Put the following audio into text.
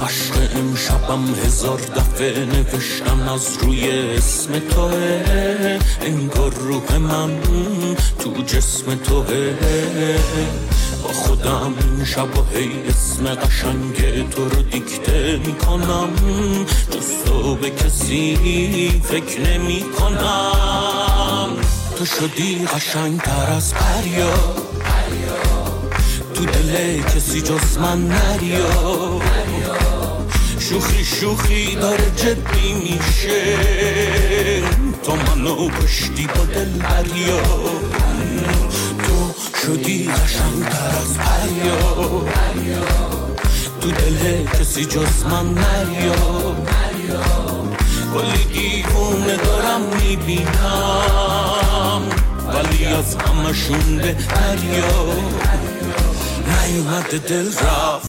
عشق امشبم هزار دفعه نوشتم از روی اسم توه، انگار روح من تو جسم توه. با خودم شب و هی اسم قشنگ تو رو دیکته میکنم، جز تو به کسی فکر نمی کنم. تو شدی قشنگتر از پریا، تو دل کسی جز من نریا. شوخی شوخی داره جدی میشه، تو منو کشتی با دل بریا. تو شدی قشنگتر از پریا، تو دل کسی جز من نریا. کلی دیوونه دارم میبینم، ولی از همشون بهتریا. نیومده دل رفت